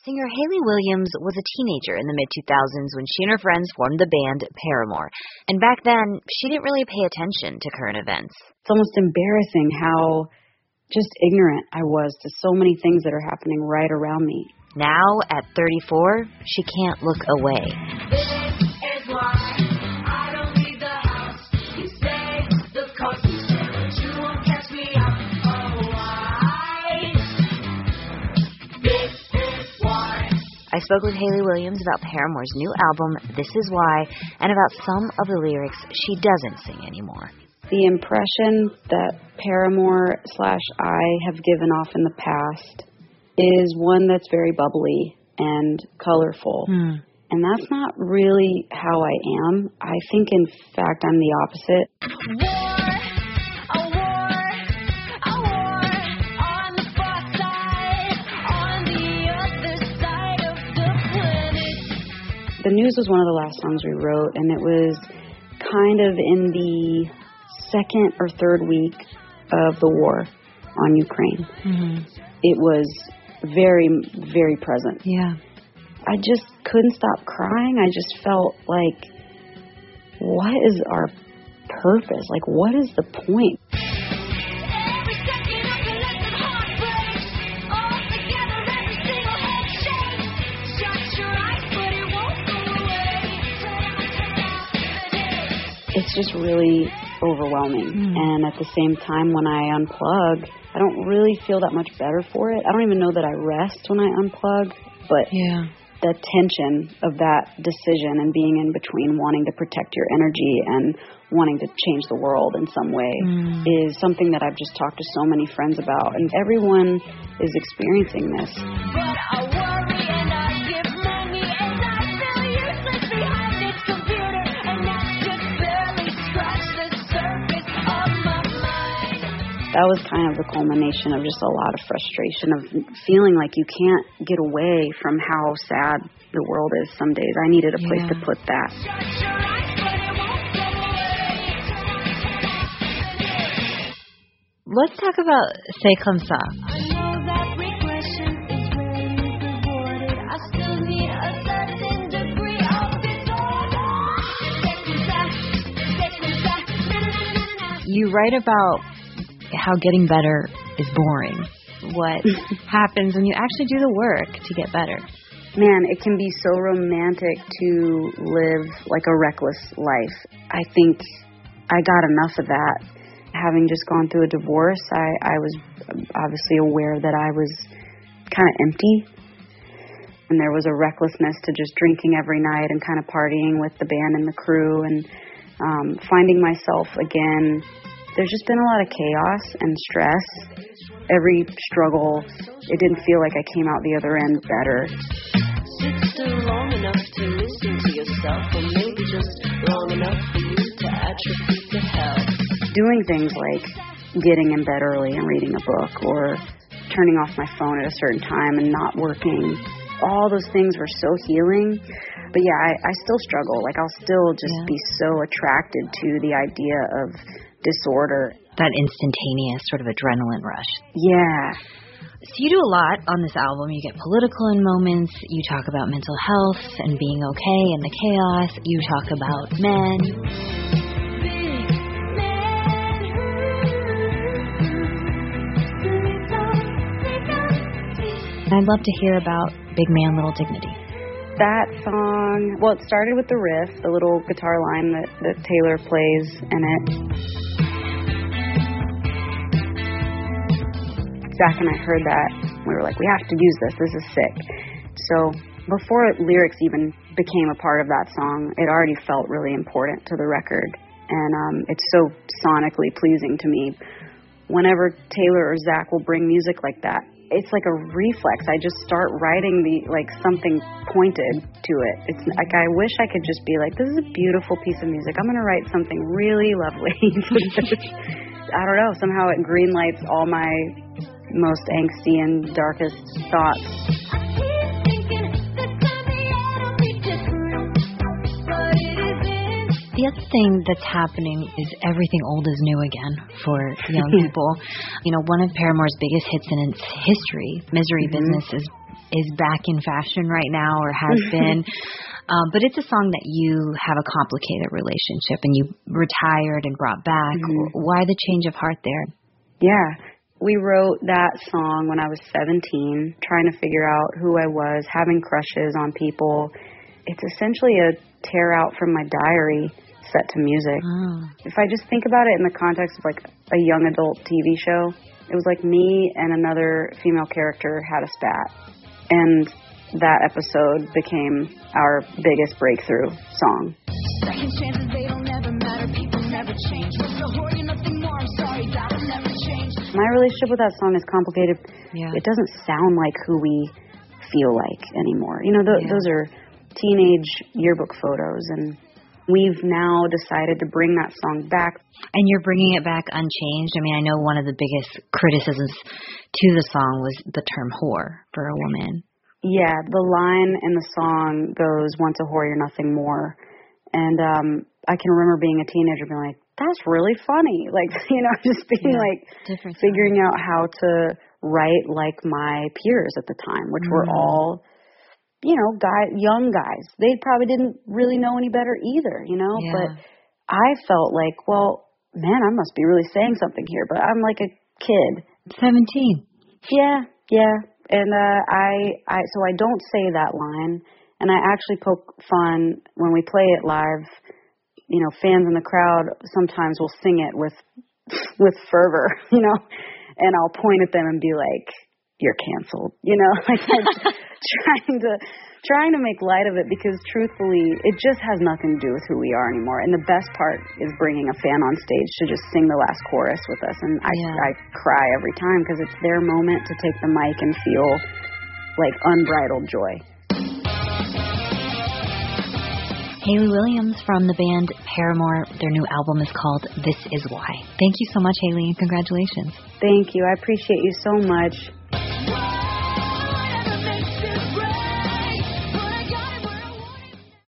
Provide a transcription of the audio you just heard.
Singer Hayley Williams was a teenager in the mid-2000s when she and her friends formed the band Paramore. And back then, she didn't really pay attention to current events. It's almost embarrassing how just ignorant I was to so many things that are happening right around me. Now, at 34, she can't look away. I spoke with Hayley Williams about Paramore's new album, This Is Why, and about some of the lyrics she doesn't sing anymore. The impression that Paramore/I have given off in the past is one that's very bubbly and colorful. And that's not really how I am. I think, in fact, I'm the opposite. The News was one of the last songs we wrote, and it was kind of in the second or third week of the war on Ukraine. It was very, very present. Yeah. I just couldn't stop crying. I just felt like, what is our purpose? Like, what is the point? It's just really overwhelming. And at the same time, when I unplug, I don't really feel that much better for it. I don't even know that I rest when I unplug, but the tension of that decision and being in between wanting to protect your energy and wanting to change the world in some way is something that I've just talked to so many friends about, and everyone is experiencing this. But I worry and I give money and I feel useless behind this computer, and I just barely scratch the surface of my mind. That was kind of the culmination of just a lot of frustration, of feeling like you can't get away from how sad the world is some days. I needed a place to put that. Let's talk about C'est Comme Ça. I know that regression is rarely rewarded. I still need a certain degree of disorder. You write about how getting better is boring. What happens when you actually do the work to get better? Man, it can be so romantic to live like a reckless life. I think I got enough of that. Having just gone through a divorce, I was obviously aware that I was kind of empty. And there was a recklessness to just drinking every night and kind of partying with the band and the crew and finding myself again. There's just been a lot of chaos and stress. Every struggle, it didn't feel like I came out the other end better. Sit still long enough to listen to yourself, or maybe just long enough for you to attribute to hell. Doing things like getting in bed early and reading a book, or turning off my phone at a certain time and not working, all those things were so healing. But yeah, I still struggle. Like, I'll still just be so attracted to the idea of disorder. That instantaneous sort of adrenaline rush. Yeah. So you do a lot on this album. You get political in moments. You talk about mental health and being okay in the chaos. You talk about men. I'd love to hear about Big Man, Little Dignity. That song, well, it started with the riff, the little guitar line that Taylor plays in it. Zach and I heard that. We were like, we have to use this. This is sick. So before lyrics even became a part of that song, it already felt really important to the record. And it's so sonically pleasing to me. Whenever Taylor or Zach will bring music like that, it's like a reflex. I just start writing something pointed to it. It's like, I wish I could just be like, this is a beautiful piece of music. I'm going to write something really lovely. I don't know. Somehow it greenlights all my most angsty and darkest thoughts. The other thing that's happening is everything old is new again for young people. You know, one of Paramore's biggest hits in its history, Misery Business, is is back in fashion right now or has been. But it's a song that you have a complicated relationship and you retired and brought back. Why the change of heart there? Yeah. We wrote that song when I was 17, trying to figure out who I was, having crushes on people. It's essentially a tear out from my diary set to music. If I just think about it in the context of like a young adult TV show, it was like me and another female character had a spat. And that episode became our biggest breakthrough song. Second chances, they don't ever matter. People never change. What's the whore? You're nothing more. I'm sorry, that'll never change. My relationship with that song is complicated. Yeah. It doesn't sound like who we feel like anymore. You know, those are teenage yearbook photos, and we've now decided to bring that song back. And you're bringing it back unchanged. I mean, I know one of the biggest criticisms to the song was the term whore for a woman. Yeah, the line in the song goes, "Once a whore, you're nothing more." And I can remember being a teenager being like, that's really funny. Like, you know, just being figuring out how to write like my peers at the time, which were all, you know, young guys. They probably didn't really know any better either, you know, but I felt like, well, man, I must be really saying something here, but I'm like a kid. 17. Yeah. And so I don't say that line, and I actually poke fun when we play it live. You know, fans in the crowd sometimes will sing it with fervor, you know, and I'll point at them and be like, "You're canceled," you know, like trying to make light of it, because truthfully, it just has nothing to do with who we are anymore. And the best part is bringing a fan on stage to just sing the last chorus with us. And I cry every time because it's their moment to take the mic and feel like unbridled joy. Hayley Williams from the band Paramore. Their new album is called This Is Why. Thank you so much, Hayley, and congratulations. Thank you. I appreciate you so much.